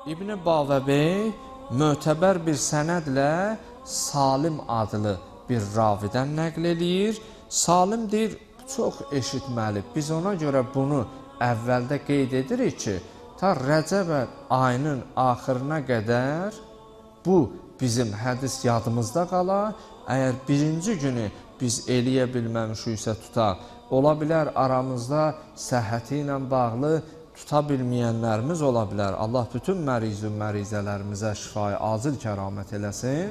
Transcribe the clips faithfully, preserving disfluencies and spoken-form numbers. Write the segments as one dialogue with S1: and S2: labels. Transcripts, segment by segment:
S1: İbn-i Bavəbey mötəbər bir sənədlə Salim adlı bir ravidən nəql eləyir. Salim deyir, çox eşitməli. Biz ona görə bunu əvvəldə qeyd edirik ki, ta Rəcəb ayının axırına qədər bu bizim hədis yadımızda qala. Əgər birinci günü biz eləyə bilməmişiksə tutaq, ola bilər aramızda səhhəti ilə bağlı tuta bilməyənlərimiz ola bilər. Allah bütün məriz-ü mərizələrimizə şifayı acil kəramət eləsin.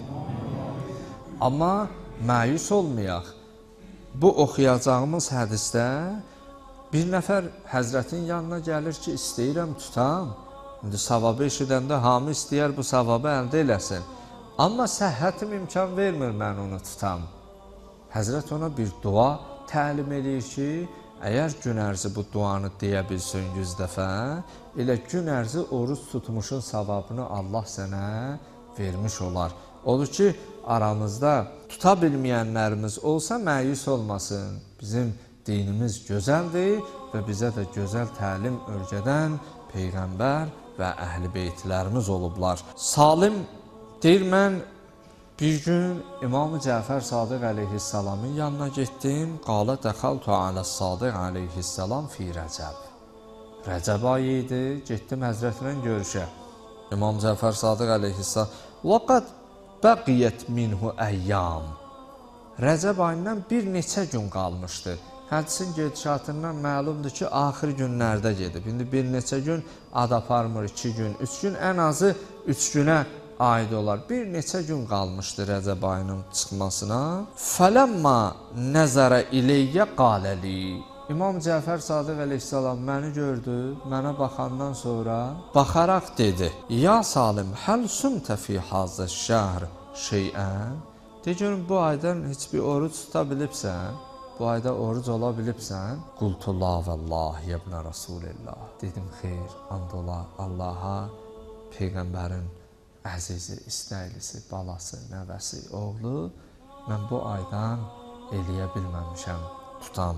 S1: Amma məyus olmayaq. Bu oxuyacağımız hədisdə bir nəfər Həzrətin yanına gəlir ki, istəyirəm tutam. İndi savabı eşidəndə hamı istəyər bu savabı əldə eləsin. Amma səhhətim imkan vermir mən onu tutam. Həzrət ona bir dua təlim edir ki, əgər gün ərzi bu duanı deyə bilsin yüz dəfə, elə gün ərzi oruç tutmuşun savabını Allah sənə vermiş olar. Odur ki, aramızda tuta bilməyənlərimiz olsa məyus olmasın. Bizim dinimiz gözəldir və bizə də gözəl təlim örgədən Peyğəmbər və Əhl-i Beytlərimiz olublar. Salim deyir, mən bir gün İmam-ı Cəfər Sadiq əleyhissalamın yanına getdim. Qalə dəxaltu aləs-Sadiq əleyhissalam fi Rəcəb. Rəcəb ayı idi, getdim Həzrətlə görüşə. İmam Cəfər Sadiq əleyhissalam vəqət bəqiyyət minhu əyyam. Rəcəb ayından bir neçə gün qalmışdı. Hədisin gedişatından məlumdur ki, axır günlərdə gedib. İndi bir neçə gün ad aparmır, iki gün, üç gün, ən azı üç günə aid olar. Bir neçə gün qalmışdı Rəcəb ayının çıxmasına. Fələmma nəzərə iləyyə qaləli. İmam Cəfər Sadiq əleyhissalam məni gördü, mənə baxandan sonra baxaraq dedi, Ya Salim, həl sumtə fi hazə şəhr şeyən? De görüm, bu aydan heç bir oruc tuta bilibsən? Bu ayda oruc ola bilibsən? Qultu la vəllah yəbnə Rasulillah. Dedim, xeyr, and ola Allaha, Peyğəmbərin əzizi, istəylisi, balası, nəvəsi, oğlu, mən bu aydan eləyə bilməmişəm, tutam.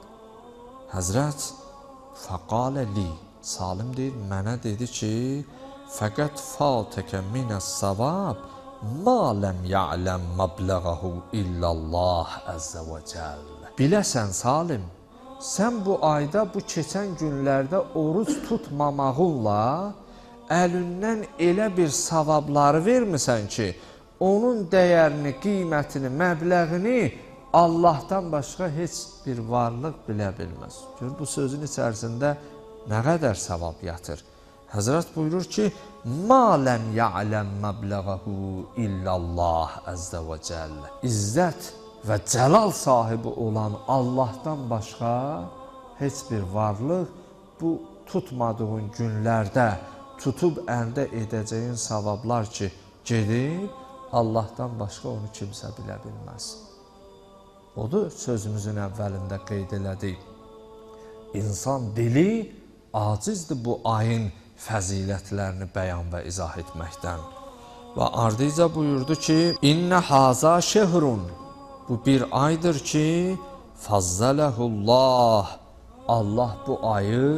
S1: Həzrət fəqalə li, Salim deyir, mənə dedi ki, fəqət fatəkə minəs savab, ma ləm ya'ləm məbləğəhu illallah əzzə və cəl. Biləsən Salim, sən bu ayda, bu keçən günlərdə oruc tutmamağınla əlindən elə bir savabları vermirsən ki, onun dəyərini, qiymətini, məbləğini Allahdan başqa heç bir varlıq bilə bilməz. Gör, bu sözün içərisində nə qədər savab yatır. Həzrət buyurur ki, Ma ləm ya'ləm məbləğəhu illallah əzzə və cəl. İzzət və cəlal sahibi olan Allahdan başqa heç bir varlıq bu tutmadığın günlərdə tutub əldə edəcəyin savablar ki, gedib, Allahdan başqa onu kimsə bilə bilməz. Odur, sözümüzün əvvəlində qeyd elədik. İnsan dili acizdir bu ayın fəzilətlərini bəyan və izah etməkdən. Və ardıca buyurdu ki, İnnə haza şehrun. Bu bir aydır ki, fazzələhullah. Allah bu ayı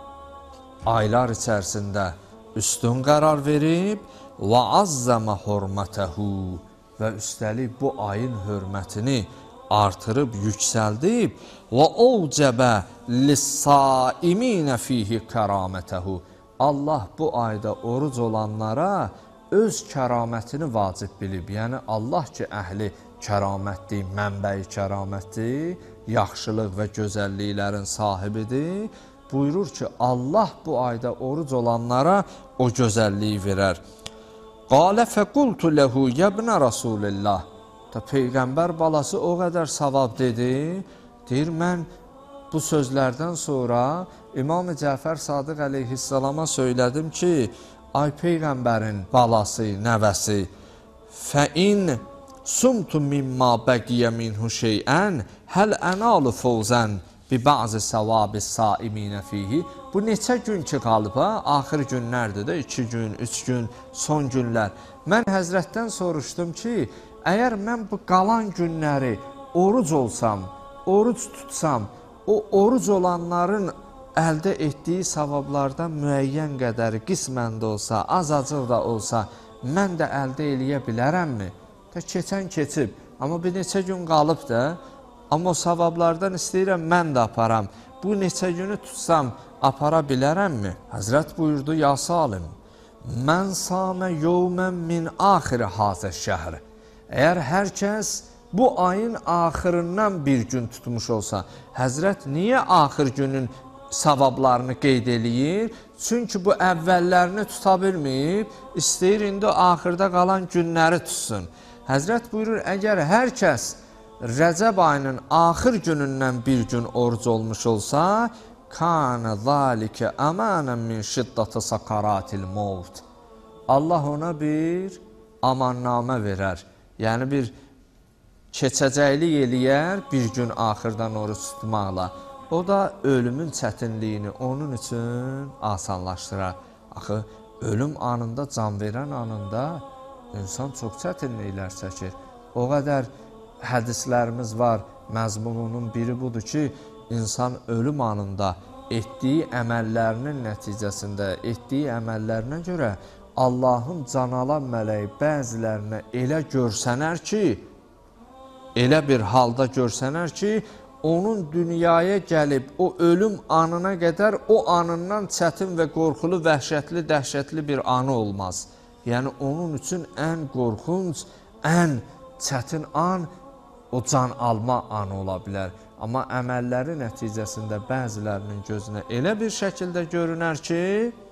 S1: aylar içərisində üstün qərar verib və azzəmə hurmətəhu və üstəlik bu ayın hörmətini artırıb, yüksəldib və ovcəbə lis-saiminə fihi kəramətəhu. Allah bu ayda oruc olanlara öz kəramətini vacib bilib. Yəni Allah ki, əhli kəramətdir, mənbəyi kəramətdir, yaxşılıq və gözəlliklərin sahibidir. Buyurur ki, Allah bu ayda oruc olanlara o gözəlliyi verər. Qalə fəqultu ləhu yəbnə Rasulillah. Da Peyğəmbər balası o qədər savab dedi. Deyir, mən bu sözlərdən sonra İmam-ı Cəfər Sadiq əleyhissalama söylədim ki, ay Peyğəmbərin balası, nəvəsi, fəin sumtu mimma bəqiyə minhu şeyən, həl ənalı fovzən bi bazı savabı saiminə fihi. Bu neçə gün ki qalıb, ha? Axır günlərdir də, iki gün, üç gün, son günlər. Mən Həzrətdən soruşdum ki, əgər mən bu qalan günləri oruc olsam, oruc tutsam, o oruc olanların əldə etdiyi savablardan müəyyən qədəri qismən də olsa, azacıq da olsa, mən də əldə eləyə bilərəmmi? Da keçən keçib, amma bir neçə gün qalıb da, amma o savablardan istəyirəm, mən də aparam. Bu neçə günü tutsam, apara bilərəmmi? Həzrət buyurdu, ya Salim, mən samə yevmən min axiri hazə şəhr. Əgər hər kəs bu ayın axırından bir gün tutmuş olsa, Həzrət niyə axır günün savablarını qeyd eləyir? Çünki bu əvvəllərini tuta bilməyib, istəyir indi axırda qalan günləri tutsun. Həzrət buyurur, əgər hər kəs Rəcəb ayının axır günündən bir gün oruc olmuş olsa, kânə zâlikə əmənən min şiddəti sakaratil mevt. Allah ona bir amannamə verər, yəni bir keçəcəklik eləyər bir gün axırdan oruc tutmaqla. O da ölümün çətinliyini onun üçün asanlaşdırar. Axı, ölüm anında, can verən anında insan çox çətinliklər çəkir. O qədər hədislərimiz var, məzmununun biri budur ki, insan ölüm anında etdiyi əməllərinin nəticəsində, etdiyi əməllərinə görə Allahın canalan mələyi bəzilərinə elə görsənər ki, elə bir halda görsənər ki, onun dünyaya gəlib o ölüm anına qədər o anından çətin və qorxulu, vəhşətli, dəhşətli bir anı olmaz. Yəni, onun üçün ən qorxunc, ən çətin an o can alma anı ola bilər. Amma əməlləri nəticəsində bəzilərinin gözünə elə bir şəkildə görünər ki,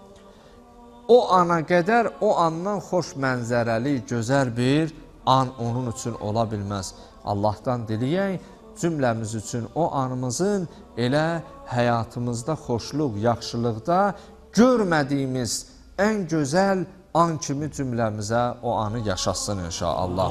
S1: o ana qədər o andan xoş mənzərəli, gözəl bir an onun üçün ola bilməz. Allahdan diləyək, cümləmiz üçün o anımızın elə həyatımızda xoşluq, yaxşılıqda görmədiyimiz ən gözəl an kimi cümləmizə o anı yaşasın inşallah.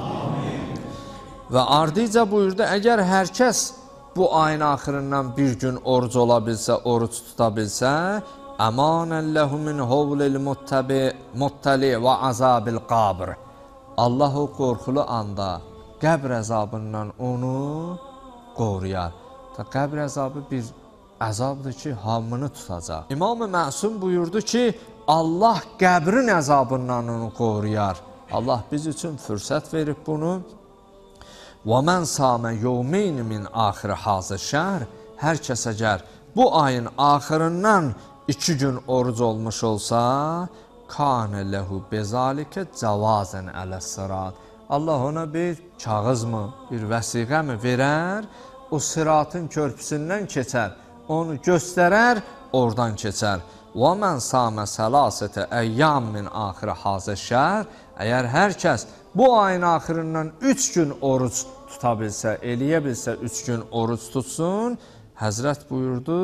S1: Və ardıca buyurdu, əgər hər kəs bu ayın axırından bir gün oruc ola bilsə, oruc tuta bilsə, əmanən ləhu min hovlil muttali və azabil qabr. Allah o qorxulu anda qəbr əzabından onu qoruyar. Qəbr əzabı bir əzabdır ki, hamını tutacaq. İmam-ı Məsum buyurdu ki, Allah qəbrin əzabından onu qoruyar. Allah biz üçün fürsət verib bunu. وَمَنْ سَامَ يَوْمَيْنِ مِنْ آخِرِ حَازِ الشَّهْرِ Hər kəs əgər bu ayın axırından iki gün oruc olmuş olsa, كَانَ لَهُ بَذَلِكَ جَوَازًا عَلَى الصِّرَاطِ Allah ona bir kağız mı, bir vəsiqə mi verər, o sıratın körpüsündən keçər, onu göstərər, oradan keçər. وَمَنْ سَامَ سَلَاسَةَ اَيَّامٍ مِنْ آخِرِ حَازِ الشَّهْرِ Əgər hər kəs bu ayın axırından üç gün oruc tuta bilsə, eləyə bilsə, üç gün oruc tutsun, Həzrət buyurdu,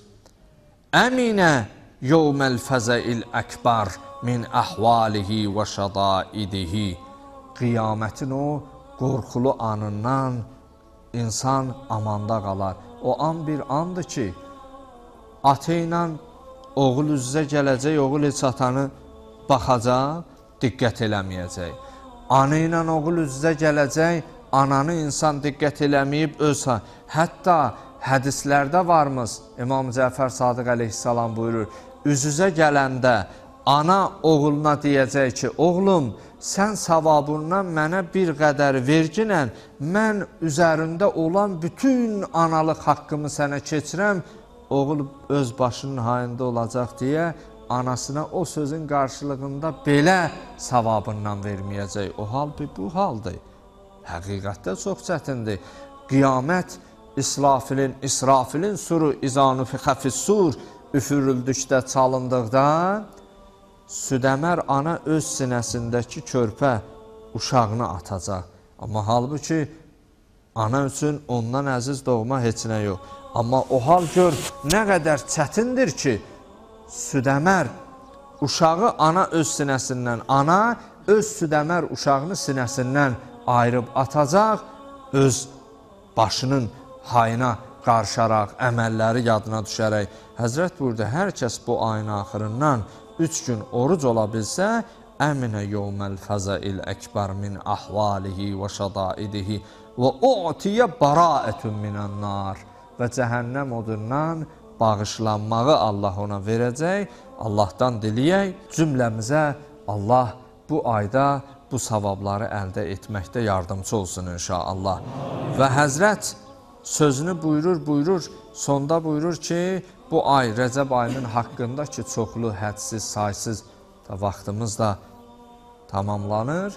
S1: Əminə yevməl fəzəil əkbar min əhvalihi və şədaidihi Qiyamətin o qorxulu anından insan amanda qalar. O an bir andır ki, ata ilə oğul üzrə gələcək, oğul heç atanı baxacaq, diqqət eləməyəcək. Ana ilə oğul üzrə gələcək, ananı insan diqqət eləməyib ölsə. Hətta hədislərdə varmız, İmam Cəfər Sadiq əleyhissalam buyurur, üz-üzə gələndə ana oğluna deyəcək ki, oğlum, sən savabından mənə bir qədər verginən, mən üzərində olan bütün analıq haqqımı sənə keçirəm, oğul öz başının hayında olacaq deyə, anasına o sözün qarşılığında belə savabından verməyəcək. O hal bu haldır. Həqiqətdə çox çətindir. Qiyamət İsrafilin, İsrafilin suru, izanu fi xəfissur üfürüldükdə, çalındıqda Südəmər ana öz sinəsindəki körpə uşağını atacaq. Amma halbuki ana üçün ondan əziz doğma heç nə yox. Amma o hal gör nə qədər çətindir ki, Südəmər uşağı ana öz sinəsindən, ana öz Südəmər uşağını sinəsindən ayırıb atacaq, öz başının hayına qarşaraq, əməlləri yadına düşərək. Həzrət buyurdu, hər kəs bu ayın axırından üç gün oruc ola bilsə, əminə yevməl fəzəil əkbar min əhvalihi və şədaidihi və u'tiyə baraətun minən nar və cəhənnəm odundan bağışlanmağı Allah ona verəcək. Allahdan diləyək, cümləmizə Allah bu ayda bu savabları əldə etməkdə yardımcı olsun inşallah. Və Həzrət sözünü buyurur, buyurur, sonda buyurur ki, bu ay Rəcəb ayının haqqında ki, çoxlu, hədsiz, saysız da vaxtımız da tamamlanır.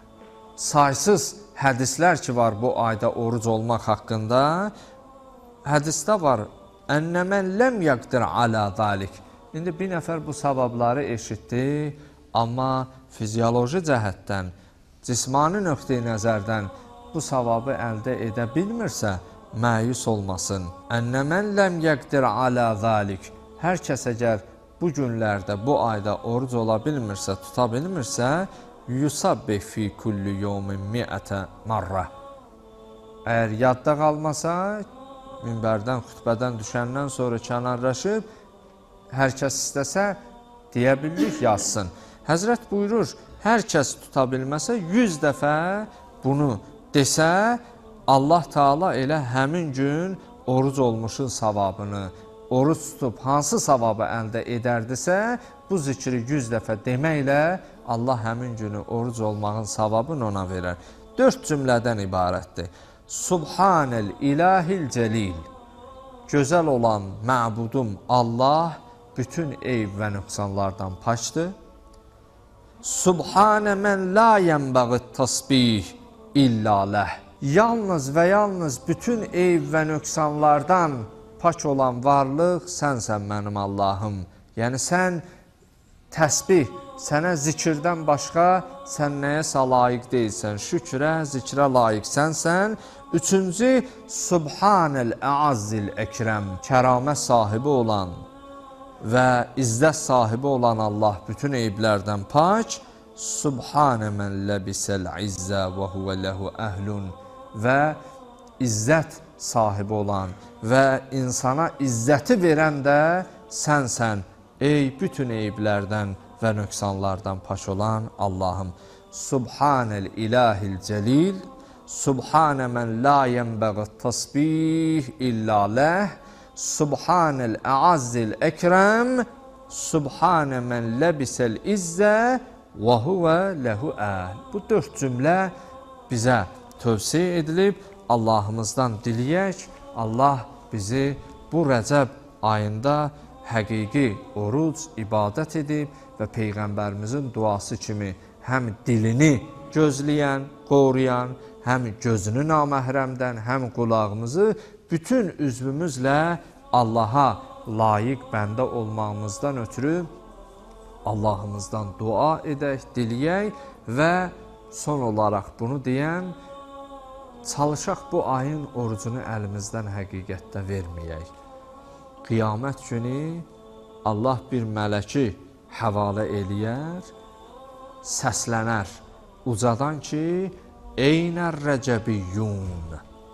S1: Saysız hədislər ki var bu ayda oruc olmaq haqqında. Hədisdə var, ənnəmən ləm yəqdir alə zalik. İndi bir nəfər bu savabları eşitdi, amma fizioloji cəhətdən, cismani nöqteyi nəzərdən bu savabı əldə edə bilmirsə, məyus olmasın. Ənnəmən ləm yəqdir alə zalik. Hər kəs əgər bu günlərdə, bu ayda oruc ola bilmirsə, tuta bilmirsə, yusabbi fi kulli yawmin mi'ata marra. Əgər yadda qalmasa, minbərdən, xütbədən düşəndən sonra kənarlaşıb, hər kəs istəsə, deyə bilirik, yazsın. Həzrət buyurur, hər kəs tuta bilməsə, yüz dəfə bunu desə, Allah Taala elə həmin gün oruc olmuşun savabını, oruc tutub hansı savabı əldə edərdisə, bu zikri yüz dəfə deməklə Allah həmin günü oruc olmağın savabını ona verər. Dörd cümlədən ibarətdir. Subhanəl ilahil cəlil. Gözəl olan məbudum Allah bütün eyb və nöqsanlardan paçdır. Subhanə mən la yənbəğit təsbih illə ləh. Yalnız və yalnız bütün eyb və nöqsanlardan pak olan varlıq sənsən mənim Allahım. Yəni sən təsbih, sənə zikirdən başqa sən nəyəsə layiq deyilsən. Şükrə, zikrə layiq sənsən. Üçüncü, Subhanəl əazzil əkrəm. Kəramət sahibi olan və izzət sahibi olan Allah bütün eyblərdən pak. Subhanə mən ləbisəl izzə və huvə ləhu əhlun. Və izzət sahibi olan və insana izzəti verən də sənsən. Ey bütün eyblərdən və nöqsanlardan pak olan Allahım. Subhanəl ilahil cəlil. Subhanə mən la yənbəğit təsbih illə ləh. Subhanəl əazzil əkrəm. Subhanə mən ləbisəl izzə və huvə ləhu əhl. Bu dörd cümlə bizə tövsiyə edilib. Allahımızdan diləyək. Allah bizi bu Rəcəb ayında həqiqi oruc, ibadət edib və Peyğəmbərimizin duası kimi həm dilini gözləyən, qoruyan, həm gözünü naməhrəmdən, həm qulağımızı bütün üzvümüzlə Allaha layiq bəndə olmağımızdan ötürü Allahımızdan dua edək, diləyək və son olaraq bunu deyən, çalışaq bu ayın orucunu əlimizdən həqiqətdə verməyək. Qiyamət günü Allah bir mələki həvalə eləyər, səslənər ucadan ki, Eynər rəcəbiyyun.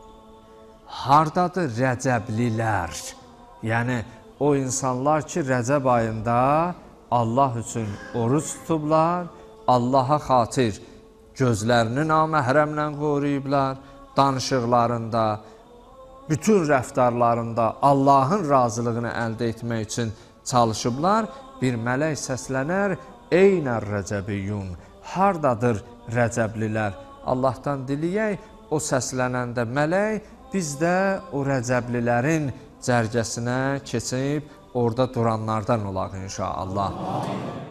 S1: Hardadır rəcəblilər? Yəni, o insanlar ki, Rəcəb ayında Allah üçün oruc tutublar, Allaha xatir gözlərini naməhrəmlə qoruyublar, danışıqlarında, bütün rəftarlarında Allahın razılığını əldə etmək üçün çalışıblar. Bir mələk səslənər, Eynər rəcəbiyyun. Hardadır rəcəblilər? Allahdan diləyək, o səslənəndə mələk, biz də o rəcəblilərin cərgəsinə keçib, orada duranlardan olaq inşallah.